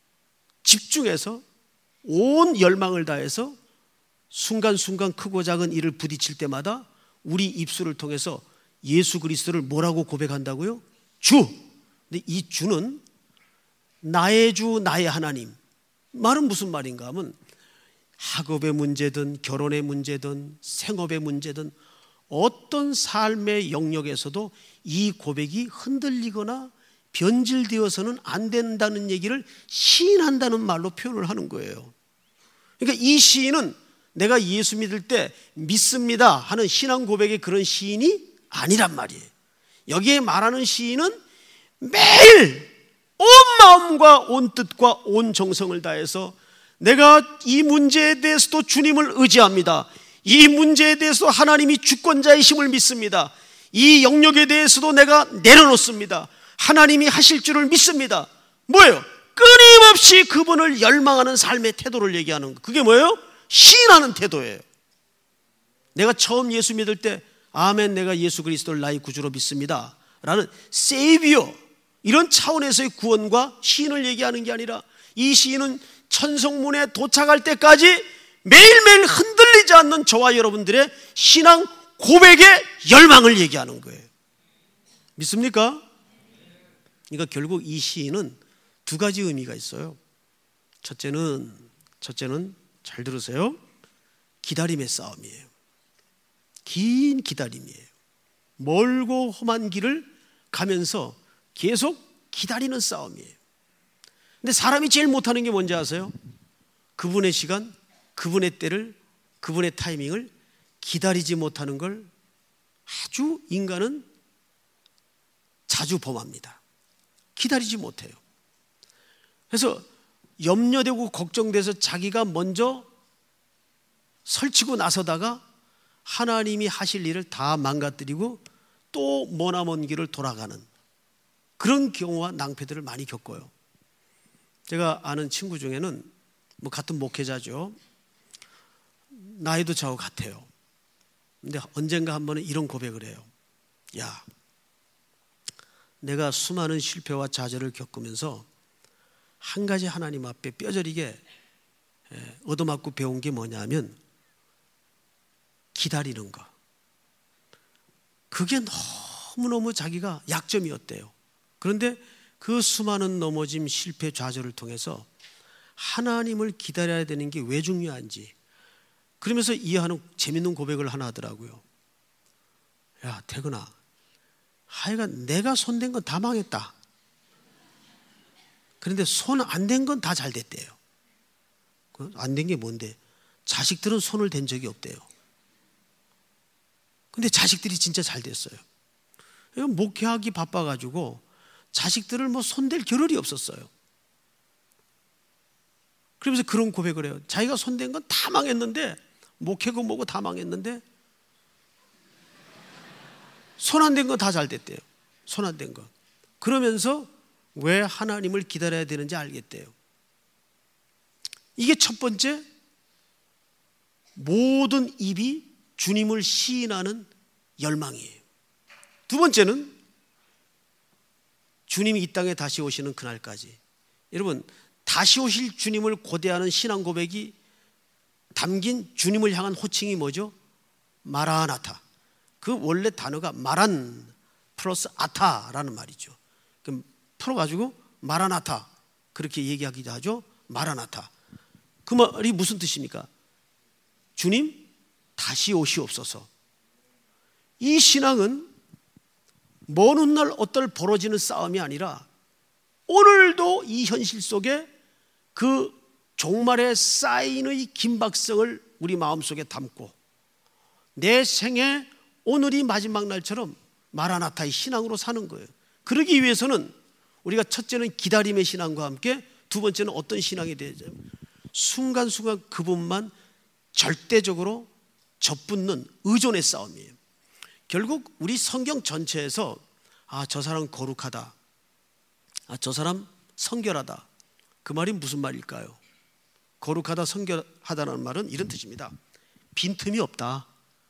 집중해서 온 열망을 다해서 순간순간 크고 작은 일을 부딪힐 때마다 우리 입술을 통해서 예수 그리스도를 뭐라고 고백한다고요? 주. 근데 이 주는 나의 주 나의 하나님. 말은 무슨 말인가 하면 학업의 문제든 결혼의 문제든 생업의 문제든 어떤 삶의 영역에서도 이 고백이 흔들리거나 변질되어서는 안 된다는 얘기를 시인한다는 말로 표현을 하는 거예요. 그러니까 이 시인은 내가 예수 믿을 때 믿습니다 하는 신앙 고백의 그런 시인이 아니란 말이에요. 여기에 말하는 시인은 매일 온 마음과 온 뜻과 온 정성을 다해서 내가 이 문제에 대해서도 주님을 의지합니다. 이 문제에 대해서 하나님이 주권자이심을 믿습니다. 이 영역에 대해서도 내가 내려놓습니다. 하나님이 하실 줄을 믿습니다. 뭐예요? 끊임없이 그분을 열망하는 삶의 태도를 얘기하는 거. 그게 뭐예요? 시인하는 태도예요. 내가 처음 예수 믿을 때 아멘 내가 예수 그리스도를 나의 구주로 믿습니다 라는 세이비어 이런 차원에서의 구원과 시인을 얘기하는 게 아니라 이 시인은 천성문에 도착할 때까지 매일매일 흔들리지 않는 저와 여러분들의 신앙 고백의 열망을 얘기하는 거예요. 믿습니까? 그러니까 결국 이 시인은 두 가지 의미가 있어요. 첫째는 첫째는 잘 들으세요. 기다림의 싸움이에요. 긴 기다림이에요. 멀고 험한 길을 가면서 계속 기다리는 싸움이에요. 근데 사람이 제일 못하는 게 뭔지 아세요? 그분의 시간, 그분의 때를, 그분의 타이밍을 기다리지 못하는 걸 아주 인간은 자주 범합니다. 기다리지 못해요. 그래서 염려되고 걱정돼서 자기가 먼저 설치고 나서다가 하나님이 하실 일을 다 망가뜨리고 또 머나먼 길을 돌아가는 그런 경우와 낭패들을 많이 겪어요. 제가 아는 친구 중에는 뭐 같은 목회자죠. 나이도 저하고 같아요. 근데 언젠가 한 번은 이런 고백을 해요. 야, 내가 수많은 실패와 좌절을 겪으면서 한 가지 하나님 앞에 뼈저리게 얻어맞고 배운 게 뭐냐면 기다리는 거. 그게 너무너무 자기가 약점이었대요. 그런데 그 수많은 넘어짐, 실패, 좌절을 통해서 하나님을 기다려야 되는 게 왜 중요한지 그러면서 이해하는 재밌는 고백을 하나 하더라고요. 야, 태근아, 하여간 내가 손댄 건 다 망했다. 그런데 손 안 댄 건 다 잘 됐대요. 안 된 게 뭔데? 자식들은 손을 댄 적이 없대요. 근데 자식들이 진짜 잘 됐어요. 목회하기 바빠가지고 자식들을 뭐 손댈 겨를이 없었어요. 그러면서 그런 고백을 해요. 자기가 손댄 건 다 망했는데, 목회고 뭐고 다 망했는데 손 안 댄 건 다 잘 됐대요. 손 안 댄 거. 그러면서 왜 하나님을 기다려야 되는지 알겠대요. 이게 첫 번째, 모든 입이 주님을 시인하는 열망이에요. 두 번째는 주님이 이 땅에 다시 오시는 그날까지. 여러분, 다시 오실 주님을 고대하는 신앙 고백이 담긴 주님을 향한 호칭이 뭐죠? 마라나타. 그 원래 단어가 마란 플러스 아타라는 말이죠. 그럼 풀어가지고 마라나타 그렇게 얘기하기도 하죠. 마라나타. 그 말이 무슨 뜻입니까? 주님 다시 오시옵소서. 이 신앙은 먼 훗날 어떨 벌어지는 싸움이 아니라 오늘도 이 현실 속에 그 종말의 사인의 긴박성을 우리 마음속에 담고 내 생애 오늘이 마지막 날처럼 마라나타의 신앙으로 사는 거예요. 그러기 위해서는 우리가 첫째는 기다림의 신앙과 함께 두 번째는 어떤 신앙이 되죠? 순간순간 그분만 절대적으로 접붙는 의존의 싸움이에요. 결국 우리 성경 전체에서 아, 저 사람 거룩하다, 아, 저 사람 성결하다, 그 말이 무슨 말일까요? 거룩하다, 성결하다는 말은 이런 뜻입니다. 빈틈이 없다.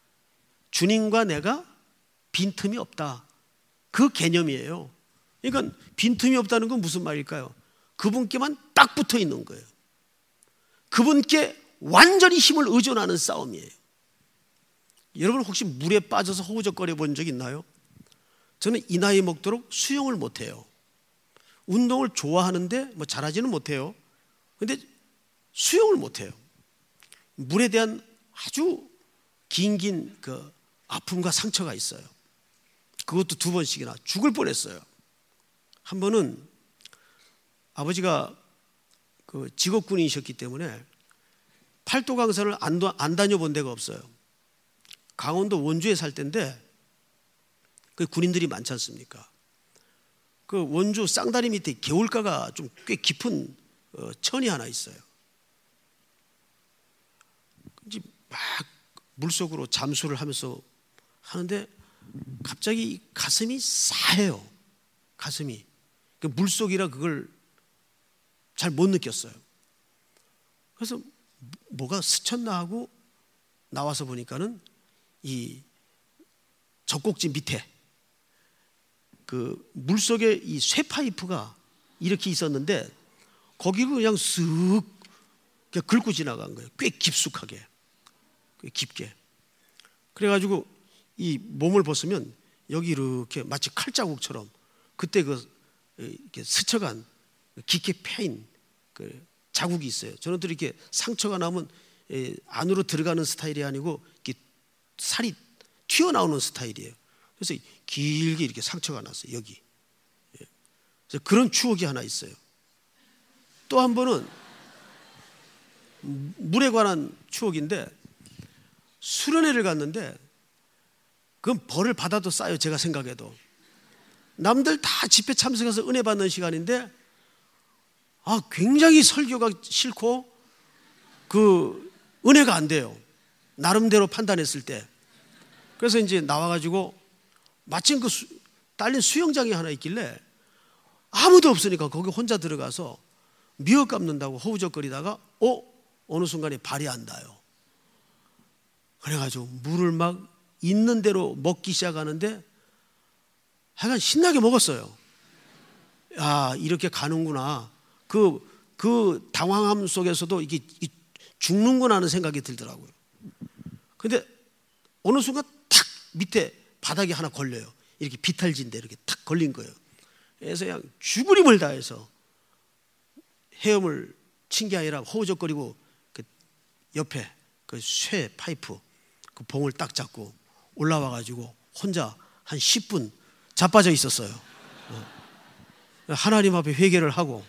주님과 내가 빈틈이 없다. 그 개념이에요. 그러니까 빈틈이 없다는 건 무슨 말일까요? 그분께만 딱 붙어 있는 거예요. 그분께 완전히 힘을 의존하는 싸움이에요. 여러분 혹시 물에 빠져서 허우적거려 본 적 있나요? 저는 이 나이 먹도록 수영을 못해요. 운동을 좋아하는데 뭐 잘하지는 못해요. 그런데 수영을 못해요. 물에 대한 아주 긴긴 그 아픔과 상처가 있어요. 그것도 두 번씩이나 죽을 뻔했어요. 한 번은 아버지가 그 직업군이셨기 때문에 팔도 강산을 안, 안 다녀본 데가 없어요. 강원도 원주에 살 때인데 그 군인들이 많지 않습니까? 그 원주 쌍다리 밑에 개울가가 좀 꽤 깊은 천이 하나 있어요. 이제 막 물속으로 잠수를 하면서 하는데 갑자기 가슴이 싸해요. 가슴이. 그 물속이라 그걸 잘 못 느꼈어요. 그래서 뭐가 스쳤나 하고 나와서 보니까는 이 젖꼭지 밑에 그 물속에 이 쇠파이프가 이렇게 있었는데 거기를 그냥 쓱 그냥 긁고 지나간 거예요. 꽤 깊숙하게, 꽤 깊게. 그래가지고 이 몸을 벗으면 여기 이렇게 마치 칼자국처럼 그때 그 이렇게 스쳐간 깊게 패인 그 자국이 있어요. 저는 또 이렇게 상처가 나면 안으로 들어가는 스타일이 아니고 이렇게 살이 튀어나오는 스타일이에요. 그래서 길게 이렇게 상처가 났어요. 여기. 그래서 그런 추억이 하나 있어요. 또 한 번은 물에 관한 추억인데 수련회를 갔는데 그건 벌을 받아도 싸요. 제가 생각해도. 남들 다 집회 참석해서 은혜 받는 시간인데 아, 굉장히 설교가 싫고 그 은혜가 안 돼요. 나름대로 판단했을 때. 그래서 이제 나와가지고 마침 그 수, 딸린 수영장이 하나 있길래 아무도 없으니까 거기 혼자 들어가서 미역 감는다고 허우적거리다가 어? 어느 순간에 발이 안 닿아요. 그래가지고 물을 막 있는 대로 먹기 시작하는데 하여간 신나게 먹었어요. 아, 이렇게 가는구나. 그, 그 당황함 속에서도 이게 죽는구나 하는 생각이 들더라고요. 근데 어느 순간 탁 밑에 바닥에 하나 걸려요. 이렇게 비탈진데 이렇게 탁 걸린 거예요. 그래서 그냥 죽을 힘을 다해서 헤엄을 친 게 아니라 허우적거리고 그 옆에 그 쇠 파이프 그 봉을 딱 잡고 올라와 가지고 혼자 한 십 분 자빠져 있었어요. 하나님 앞에 회개를 하고,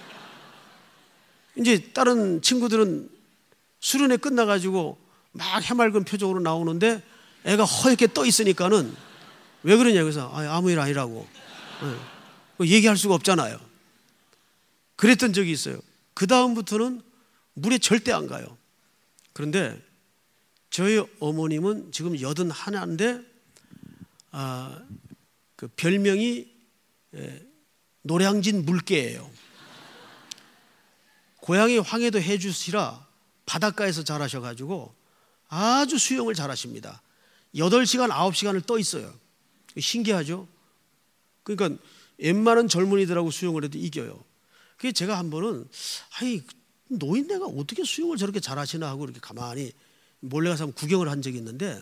이제 다른 친구들은 수련회 끝나가지고 막 해맑은 표정으로 나오는데 애가 허옇게 떠 있으니까는 왜 그러냐, 그래서 아무 일 아니라고 얘기할 수가 없잖아요. 그랬던 적이 있어요. 그 다음부터는 물에 절대 안 가요. 그런데 저희 어머님은 지금 여든 하나인데 아, 그 별명이 예, 노량진 물개예요. 고향이 황해도 해주시라 바닷가에서 자라셔가지고 아주 수영을 잘하십니다. 여덟 시간, 아홉 시간을 떠 있어요. 신기하죠? 그러니까 웬만한 젊은이들하고 수영을 해도 이겨요. 그게 제가 한 번은 아이 노인네가 어떻게 수영을 저렇게 잘하시나 하고 이렇게 가만히 몰래 가서 구경을 한 적이 있는데,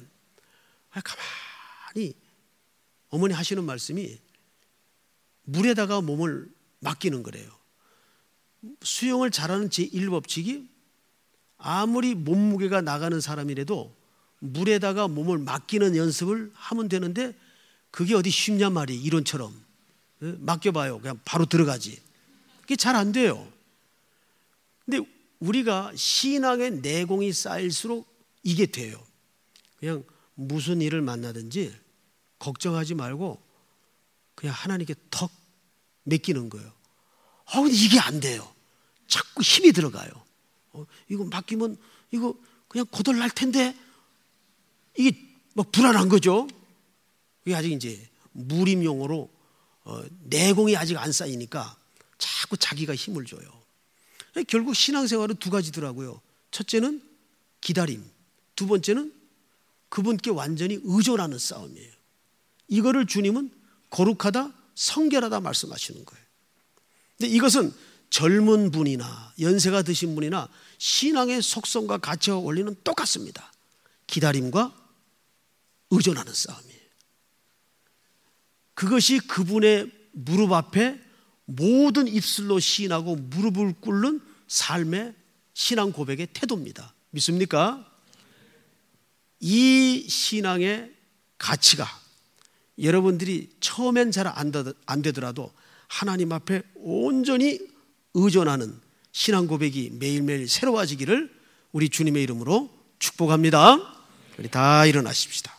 가만히 어머니 하시는 말씀이 물에다가 몸을 맡기는 거래요. 수영을 잘하는 제일 법칙이 아무리 몸무게가 나가는 사람이라도 물에다가 몸을 맡기는 연습을 하면 되는데, 그게 어디 쉽냔 말이에요. 이론처럼 맡겨봐요, 그냥 바로 들어가지. 그게 잘 안 돼요. 근데 우리가 신앙의 내공이 쌓일수록 이게 돼요. 그냥 무슨 일을 만나든지 걱정하지 말고 그냥 하나님께 턱 맡기는 거예요. 아, 근데 이게 안 돼요. 자꾸 힘이 들어가요. 어, 이거 맡기면 이거 그냥 고들 날 텐데, 이게 막 불안한 거죠. 이게 아직 이제 무림용어로 어, 내공이 아직 안 쌓이니까 자꾸 자기가 힘을 줘요. 결국 신앙생활은 두 가지더라고요. 첫째는 기다림, 두 번째는 그분께 완전히 의존하는 싸움이에요. 이거를 주님은 거룩하다, 성결하다 말씀하시는 거예요. 근데 이것은 젊은 분이나 연세가 드신 분이나 신앙의 속성과 가치와 원리는 똑같습니다. 기다림과 의존하는 싸움이에요. 그것이 그분의 무릎 앞에 모든 입술로 시인하고 무릎을 꿇는 삶의 신앙 고백의 태도입니다. 믿습니까? 이 신앙의 가치가 여러분들이 처음엔 잘 안 되더라도 하나님 앞에 온전히 의존하는 신앙 고백이 매일매일 새로워지기를 우리 주님의 이름으로 축복합니다. 우리 다 일어나십시다.